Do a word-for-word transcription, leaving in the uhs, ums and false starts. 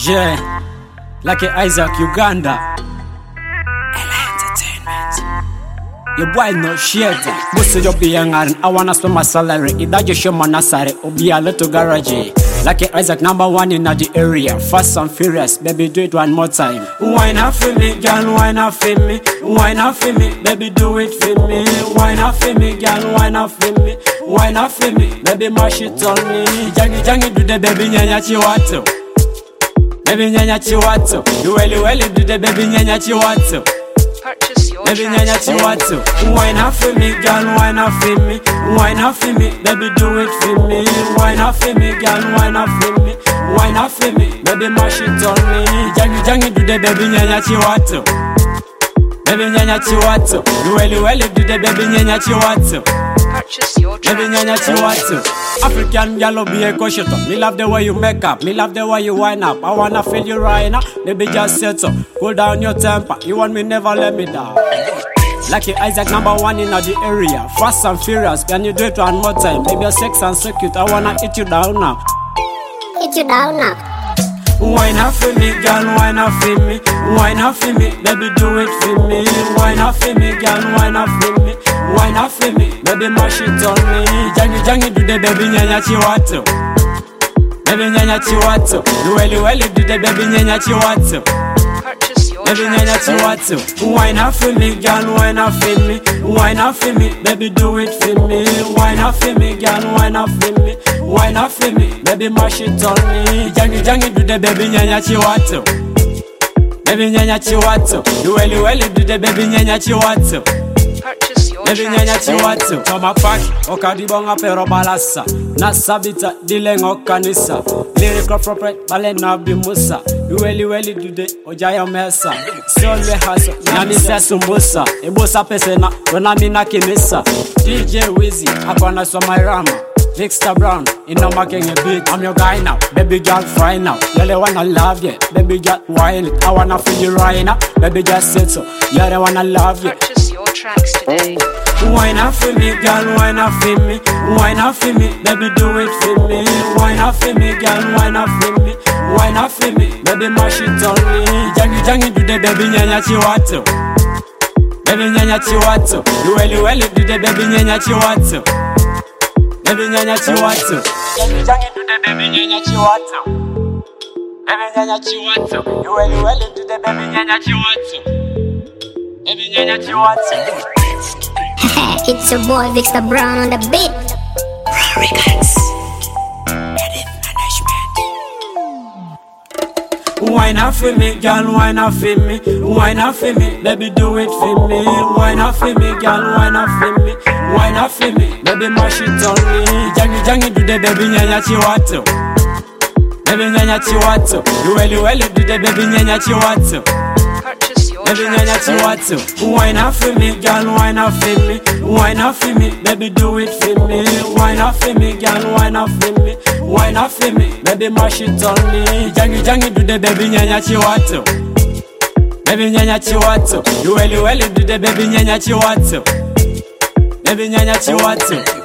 Yeah, Lucky Isaac, Uganda. Ella Entertainment. Your boy no shit. Boss you be young and I wanna spend my salary. Either you show my nasari or be a little garage. Lucky Isaac number one in the area. Fast and furious, baby do it one more time. Why not for me, girl? Why not for me? Why not for me? Baby do it for me. Why not for me, girl? Why not for me? Why not for me? Baby mash it on me. Jangi jangi do the baby nyanya chiwato. Baby nyanya chiwato. You welly welly do the baby nyanya chiwato. Purchase your Baby nyanya chiwato. Why not for me, girl? Why not for me? Why not for me? Baby do it for me. Why not for me, girl? Why not for me? Why not for me? Baby mash it on me. Jangi jangi do the baby nyanya chiwato. Baby nyanya chiwato. You welly welly do the baby nyanya chiwato. Purchase your Baby nyanya chiwato. African girl be a koshoto. Me love the way you make up. Me love the way you wind up. I wanna feel you right now. Baby just settle. Cool down your temper. You want me, never let me down. Lucky Isaac number one in the area. Fast and furious. Can you do it one more time? Baby you're sex and so cute. I wanna eat you down now. Eat you down now. Why not for me, girl? Why not for me? Why not for me? Baby do it for me. Why not for me, girl? Why not for me? Why not for me? Baby mash it on me. Jangi jangi do the baby nyanya chiwato. Baby nyanya chiwato. You welly welly do the baby nyanya chiwato. Purchase your Baby nyanya chiwato. Why not for me, girl? Why not for me? Why not for me? Baby do it for me. Why not for me, girl? Why not for me? Why not for me? Baby mash it on me. Jangi jangi do the baby nyanya chiwato. Baby nyanya chiwato. You welly welly do the baby nyanya chiwato. Purchase your Baby nyanya chiwato. Toma pack, okadibonga pero balasa. Nasabita dilengo kanisa. Lyrical property balena bimusa. You welly welly do the ojaya mesa. Solwe haso, nami sesu musa. Ebosa pesena, wana mina kinisa. D J Wizzy, akwana soma rama. Victor Brown, you know making a beat. I'm your guy now, baby girl fry now. Really wanna love you, baby girl wine it. I wanna feel you right now, baby just sit so. Yeah, I wanna love you. Purchase your tracks today. Why not for me, girl? Why not for me? Why not for me? Baby do it for me. Why not for me, girl? Why not for me? Why not for me? Baby mash it on me. Jangi jangi do the baby nyanya chiwato. Baby nyanya chiwato. You welly welly do the baby nyanya chiwato. Baby nyanya chiwato. Jangi jangi do the baby nyanya chiwato. Baby nyanya chiwato. You welly welly do the baby nyanya chiwato. Baby nyanya chiwato. It's your boy Victor Brown on the beat. Records. Edit management. Why not for me, girl? Why not for me? Why not for me? Baby do it for me. Why not for me, girl? Why not for me? Why not for me? Baby mash it on me. Jangi jangi do the baby nyanya chiwato. Baby nyanya chiwato. You welly welly do the baby nyanya chiwato. Purchase your Baby nyanya tracks today. chiwato. Why not for me, girl? Why not for me? Why not for me? Baby do it for me. Why not for me, girl? Why not for me? Why not for me? Baby mash it on me. Jangi jangi do the baby nyanya chiwato. Baby nyanya chiwato. You welly welly do the baby nyanya chiwato. Baby nyanya chiwato.